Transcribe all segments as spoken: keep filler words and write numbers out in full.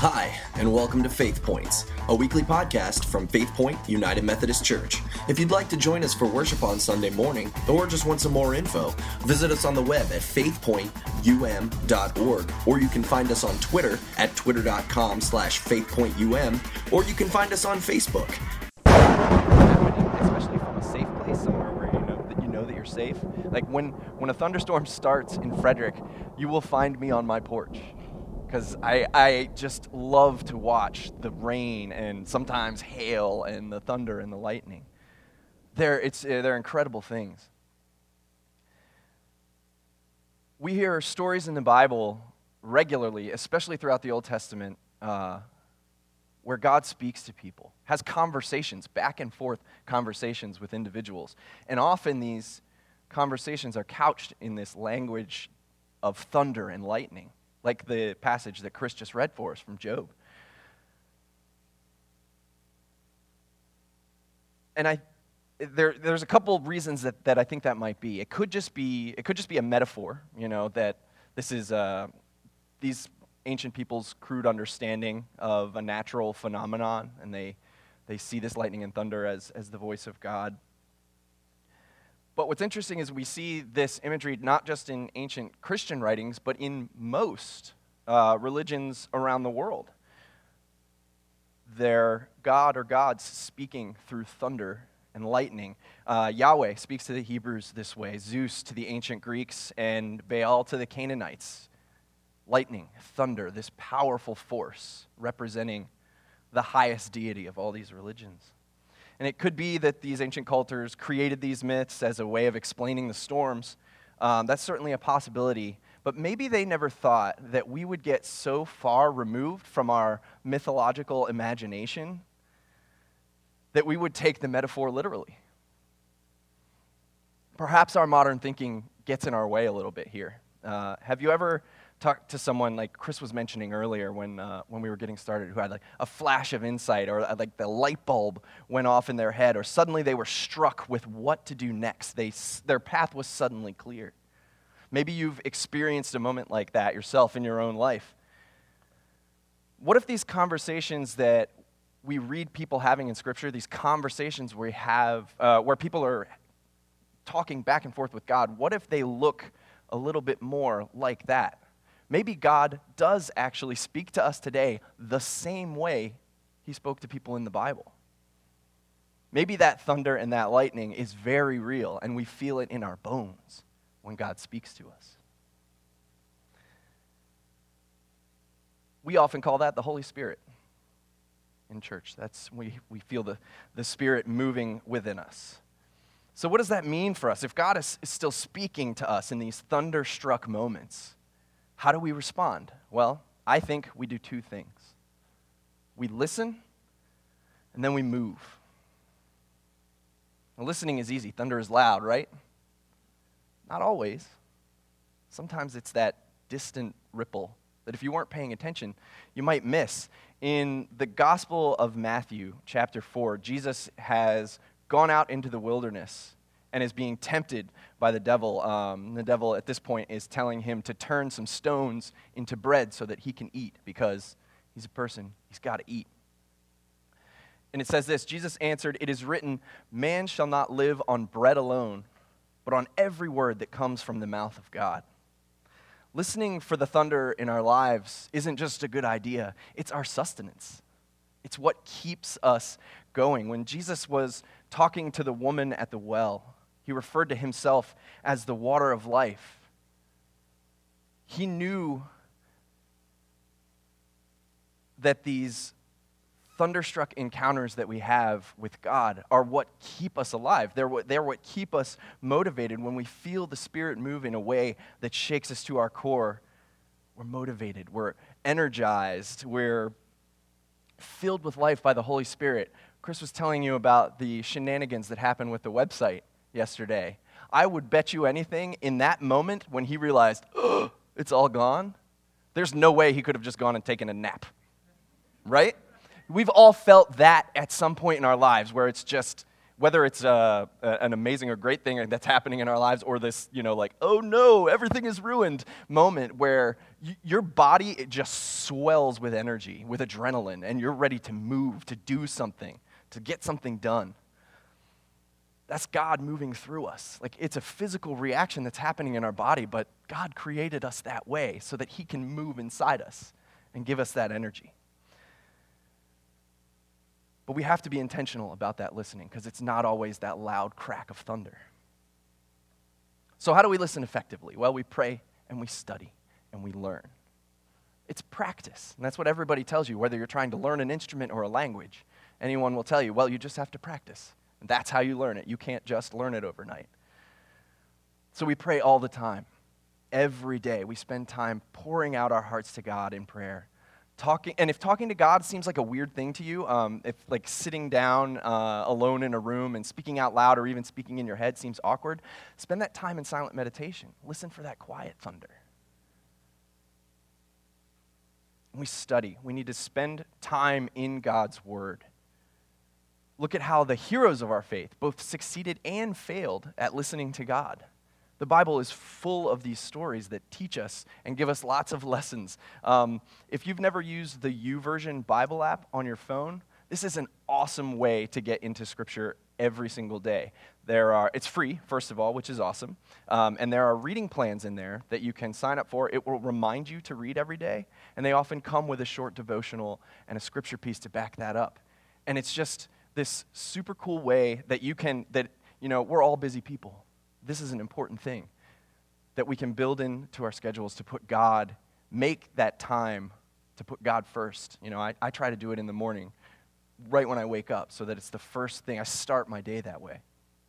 Hi, and welcome to Faith Points, a weekly podcast from Faith Point United Methodist Church. If you'd like to join us for worship on Sunday morning, or just want some more info, visit us on the web at faith point u m dot org, or you can find us on Twitter at twitter.com slash faithpointum, or you can find us on Facebook. Especially from a safe place, somewhere where you know that you know that you're safe. Like when, when a thunderstorm starts in Frederick, you will find me on my porch. Because I, I just love to watch the rain and sometimes hail and the thunder and the lightning. They're, it's, uh, they're incredible things. We hear stories in the Bible regularly, especially throughout the Old Testament, uh, where God speaks to people, has conversations, back and forth conversations with individuals. And often these conversations are couched in this language of thunder and lightning, like the passage that Chris just read for us from Job. And I, there, there's a couple of reasons that, that I think that might be. It could just be, it could just be a metaphor, you know, that this is uh, these ancient people's crude understanding of a natural phenomenon, and they they see this lightning and thunder as as the voice of God. But what's interesting is we see this imagery not just in ancient Christian writings, but in most uh, religions around the world. They're God or gods speaking through thunder and lightning. Uh, Yahweh speaks to the Hebrews this way, Zeus to the ancient Greeks, and Baal to the Canaanites. Lightning, thunder, this powerful force representing the highest deity of all these religions. And it could be that these ancient cultures created these myths as a way of explaining the storms. Um, that's certainly a possibility. But maybe they never thought that we would get so far removed from our mythological imagination that we would take the metaphor literally. Perhaps our modern thinking gets in our way a little bit here. Uh, have you ever talk to someone like Chris was mentioning earlier when uh, when we were getting started, who had like a flash of insight, or uh, like the light bulb went off in their head, or suddenly they were struck with what to do next. They their path was suddenly clear. Maybe you've experienced a moment like that yourself in your own life. What if these conversations that we read people having in Scripture, these conversations we have uh, where people are talking back and forth with God, what if they look a little bit more like that? Maybe God does actually speak to us today the same way he spoke to people in the Bible. Maybe that thunder and that lightning is very real, and we feel it in our bones when God speaks to us. We often call that the Holy Spirit in church. That's we we feel the, the Spirit moving within us. So what does that mean for us? If God is, is still speaking to us in these thunderstruck moments, how do we respond? Well, I think we do two things. We listen, and then we move. Now, listening is easy. Thunder is loud, right? Not always. Sometimes it's that distant ripple that if you weren't paying attention, you might miss. In the Gospel of Matthew, chapter four, Jesus has gone out into the wilderness and is being tempted by the devil. Um, the devil at this point is telling him to turn some stones into bread so that he can eat, because he's a person, he's got to eat. And it says this, Jesus answered, "It is written, man shall not live on bread alone, but on every word that comes from the mouth of God." Listening for the thunder in our lives isn't just a good idea, it's our sustenance. It's what keeps us going. When Jesus was talking to the woman at the well, he referred to himself as the water of life. He knew that these thunderstruck encounters that we have with God are what keep us alive. They're what, they're what keep us motivated. When we feel the Spirit move in a way that shakes us to our core, we're motivated, we're energized, we're filled with life by the Holy Spirit. Chris was telling you about the shenanigans that happened with the website yesterday. I would bet you anything in that moment when he realized, oh, it's all gone, there's no way he could have just gone and taken a nap, right? We've all felt that at some point in our lives where it's just, whether it's uh, a, an amazing or great thing that's happening in our lives, or this, you know, like, oh no, everything is ruined moment where y- your body, it just swells with energy, with adrenaline, and you're ready to move, to do something, to get something done. That's God moving through us. Like, it's a physical reaction that's happening in our body, but God created us that way so that he can move inside us and give us that energy. But we have to be intentional about that listening, because it's not always that loud crack of thunder. So how do we listen effectively? Well, we pray and we study and we learn. It's practice, and that's what everybody tells you, whether you're trying to learn an instrument or a language. Anyone will tell you, well, you just have to practice. And that's how you learn it. You can't just learn it overnight. So we pray all the time. Every day we spend time pouring out our hearts to God in prayer. Talking, and if talking to God seems like a weird thing to you, um, if like sitting down uh, alone in a room and speaking out loud or even speaking in your head seems awkward, spend that time in silent meditation. Listen for that quiet thunder. We study. We need to spend time in God's Word. Look at how the heroes of our faith both succeeded and failed at listening to God. The Bible is full of these stories that teach us and give us lots of lessons. Um, if you've never used the YouVersion Bible app on your phone, this is an awesome way to get into Scripture every single day. There are, it's free, first of all, which is awesome. Um, and there are reading plans in there that you can sign up for. It will remind you to read every day. And they often come with a short devotional and a scripture piece to back that up. And it's just this super cool way that you can, that, you know, we're all busy people. This is an important thing that we can build into our schedules to put God, make that time to put God first. You know, I, I try to do it in the morning, right when I wake up, so that it's the first thing. I start my day that way.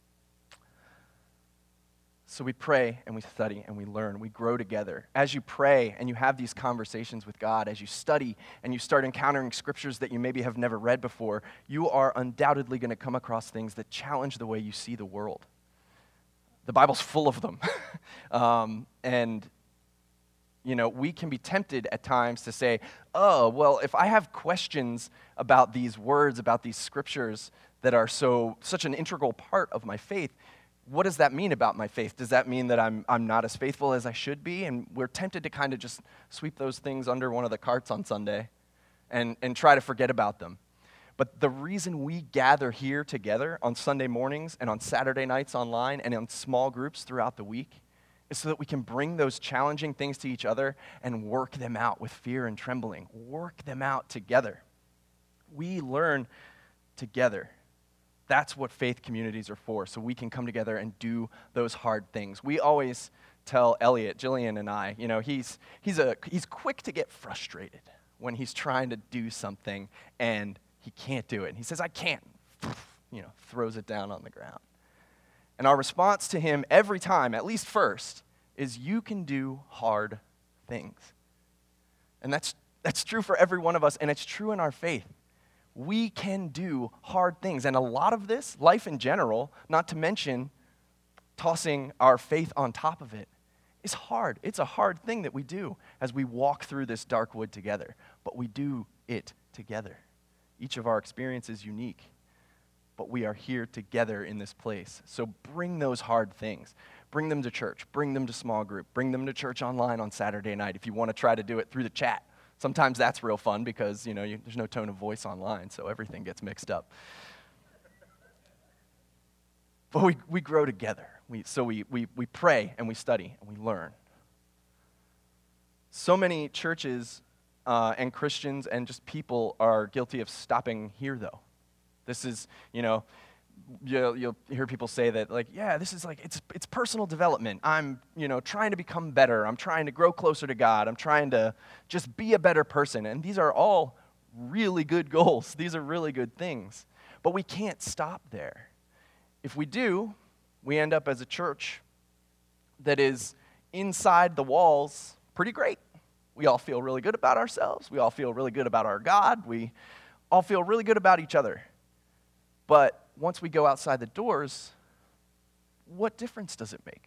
So we pray and we study and we learn. We grow together. As you pray and you have these conversations with God, as you study and you start encountering scriptures that you maybe have never read before, you are undoubtedly going to come across things that challenge the way you see the world. The Bible's full of them. um, and, you know, we can be tempted at times to say, oh, well, if I have questions about these words, about these scriptures that are so such an integral part of my faith, what does that mean about my faith? Does that mean that I'm I'm not as faithful as I should be? And we're tempted to kind of just sweep those things under one of the carts on Sunday and, and try to forget about them. But the reason we gather here together on Sunday mornings and on Saturday nights online and in small groups throughout the week is so that we can bring those challenging things to each other and work them out with fear and trembling. Work them out together. We learn together. That's what faith communities are for, so we can come together and do those hard things. We always tell Elliot, Jillian, and I, you know, he's he's a he's quick to get frustrated when he's trying to do something and he can't do it. And he says, I can't, you know, throws it down on the ground. And our response to him every time, at least first, is you can do hard things. And that's that's true for every one of us, and it's true in our faith. We can do hard things. And a lot of this, life in general, not to mention tossing our faith on top of it, is hard. It's a hard thing that we do as we walk through this dark wood together. But we do it together. Each of our experience is unique. But we are here together in this place. So bring those hard things. Bring them to church. Bring them to small group. Bring them to church online on Saturday night if you want to try to do it through the chat. Sometimes that's real fun because, you know, you, there's no tone of voice online, so everything gets mixed up. But we, we grow together. We, so we, we, we pray and we study and we learn. So many churches uh, and Christians and just people are guilty of stopping here, though. This is, you know, you'll, you'll hear people say that, like, yeah, this is like, it's it's personal development. I'm, you know, trying to become better. I'm trying to grow closer to God. I'm trying to just be a better person. And these are all really good goals. These are really good things. But we can't stop there. If we do, we end up as a church that is inside the walls pretty great. We all feel really good about ourselves. We all feel really good about our God. We all feel really good about each other. But once we go outside the doors, what difference does it make?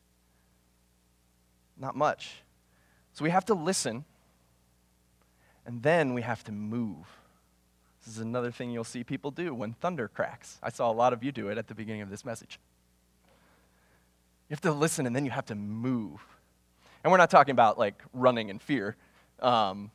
Not much. So we have to listen, and then we have to move. This is another thing you'll see people do when thunder cracks. I saw a lot of you do it at the beginning of this message. You have to listen, and then you have to move. And we're not talking about, like, running in fear. Um,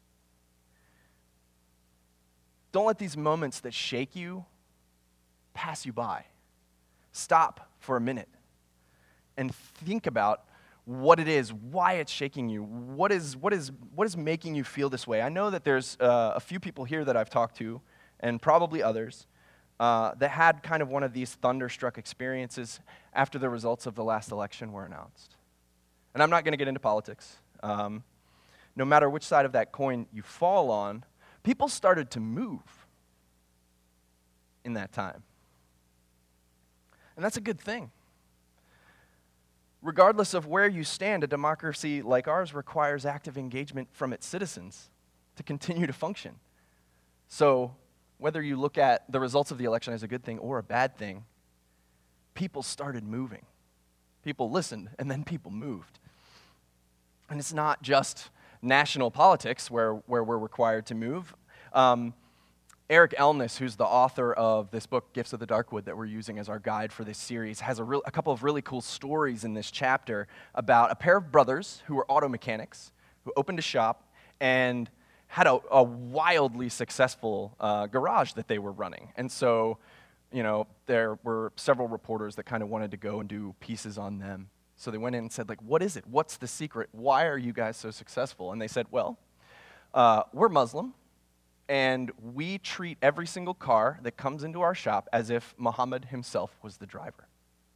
don't let these moments that shake you pass you by. Stop for a minute and think about what it is, why it's shaking you, what is what is what is making you feel this way. I know that there's uh, a few people here that I've talked to, and probably others, uh, that had kind of one of these thunderstruck experiences after the results of the last election were announced. And I'm not going to get into politics. Um, no matter which side of that coin you fall on, people started to move in that time. And that's a good thing. Regardless of where you stand, a democracy like ours requires active engagement from its citizens to continue to function. So whether you look at the results of the election as a good thing or a bad thing, people started moving. People listened, and then people moved. And it's not just national politics where, where we're required to move. Um, Eric Elnes, who's the author of this book, Gifts of the Darkwood, that we're using as our guide for this series, has a, real, a couple of really cool stories in this chapter about a pair of brothers who were auto mechanics, who opened a shop and had a, a wildly successful uh, garage that they were running. And so, you know, there were several reporters that kind of wanted to go and do pieces on them. So they went in and said, like, what is it? What's the secret? Why are you guys so successful? And they said, well, uh, we're Muslim, and we treat every single car that comes into our shop as if Muhammad himself was the driver.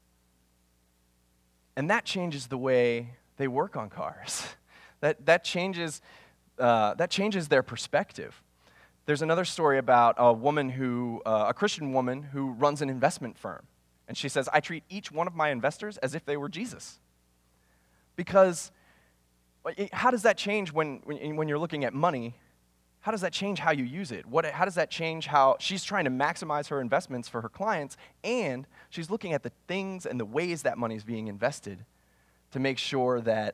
And that changes the way they work on cars. That, that, changes, uh, that changes their perspective. There's another story about a woman who, uh, a Christian woman who runs an investment firm. And she says, I treat each one of my investors as if they were Jesus. Because how does that change when, when, when you're looking at money? How does that change how you use it? What, how does that change how she's trying to maximize her investments for her clients, and she's looking at the things and the ways that money is being invested to make sure that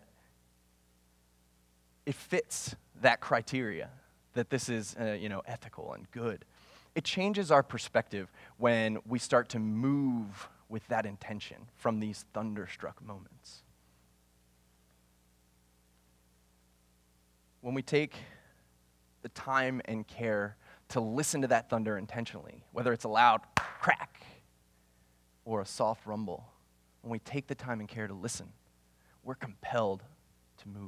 it fits that criteria, that this is uh, you know, ethical and good. It changes our perspective when we start to move with that intention from these thunderstruck moments. When we take the time and care to listen to that thunder intentionally, whether it's a loud crack or a soft rumble, when we take the time and care to listen, we're compelled to move.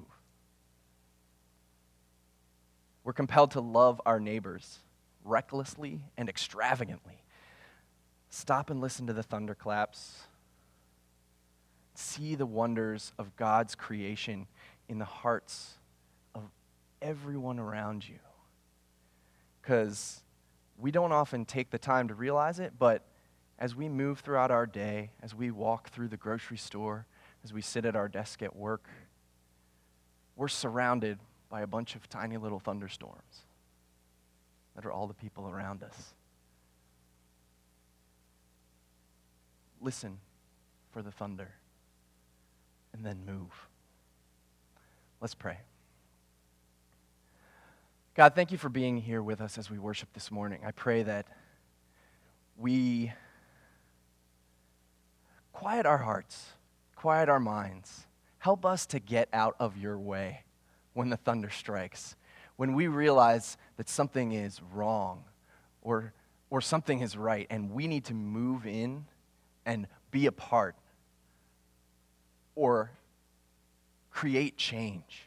We're compelled to love our neighbors recklessly and extravagantly. Stop and listen to the thunderclaps. See the wonders of God's creation in the hearts of everyone around you. Because we don't often take the time to realize it, but as we move throughout our day, as we walk through the grocery store, as we sit at our desk at work, we're surrounded by a bunch of tiny little thunderstorms that are all the people around us. Listen for the thunder and then move. Let's pray. God, thank you for being here with us as we worship this morning. I pray that we quiet our hearts, quiet our minds. Help us to get out of your way when the thunder strikes, when we realize that something is wrong or, or something is right, and we need to move in and be a part or create change.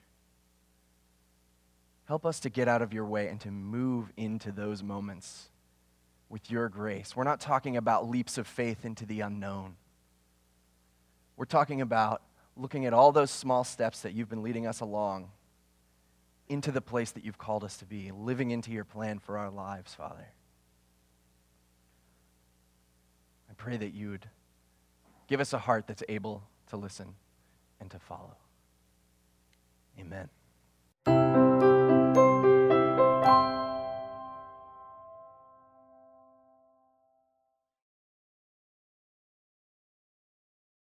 Help us to get out of your way and to move into those moments with your grace. We're not talking about leaps of faith into the unknown. We're talking about looking at all those small steps that you've been leading us along into the place that you've called us to be, living into your plan for our lives, Father. I pray that you would give us a heart that's able to listen and to follow.